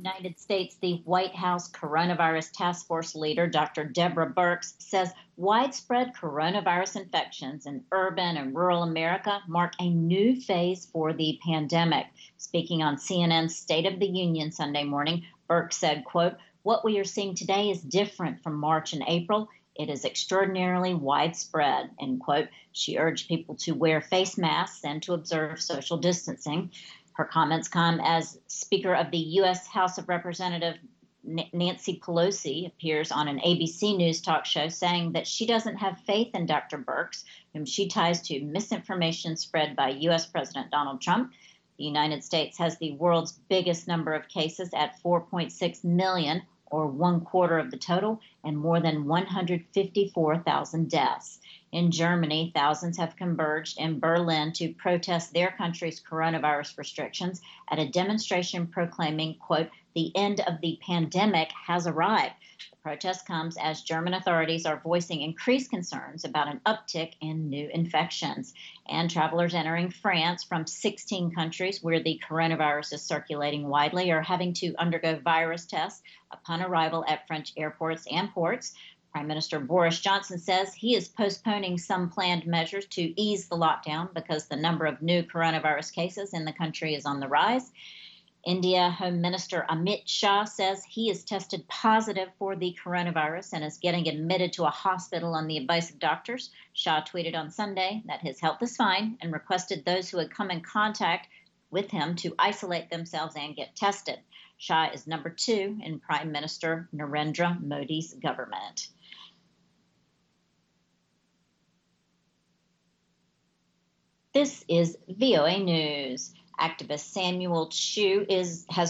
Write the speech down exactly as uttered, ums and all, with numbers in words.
United States, the White House coronavirus task force leader, Doctor Deborah Birx, says widespread coronavirus infections in urban and rural America mark a new phase for the pandemic. Speaking on C N N's State of the Union Sunday morning, Birx said, quote, "What we are seeing today is different from March and April. It is extraordinarily widespread," end quote. She urged people to wear face masks and to observe social distancing. Her comments come as Speaker of the U S House of Representatives Nancy Pelosi appears on an A B C News talk show saying that she doesn't have faith in Doctor Birx, whom she ties to misinformation spread by U S President Donald Trump. The United States has the world's biggest number of cases at four point six million, or one quarter of the total, and more than one hundred fifty-four thousand deaths. In Germany, thousands have converged in Berlin to protest their country's coronavirus restrictions at a demonstration proclaiming, quote, "The end of the pandemic has arrived." The protest comes as German authorities are voicing increased concerns about an uptick in new infections. And travelers entering France from sixteen countries where the coronavirus is circulating widely are having to undergo virus tests upon arrival at French airports and ports. Prime Minister Boris Johnson says he is postponing some planned measures to ease the lockdown because the number of new coronavirus cases in the country is on the rise. India Home Minister Amit Shah says he is tested positive for the coronavirus and is getting admitted to a hospital on the advice of doctors. Shah tweeted on Sunday that his health is fine and requested those who had come in contact with him to isolate themselves and get tested. Shah is number two in Prime Minister Narendra Modi's government. This is V O A News. Activist Samuel Chu is has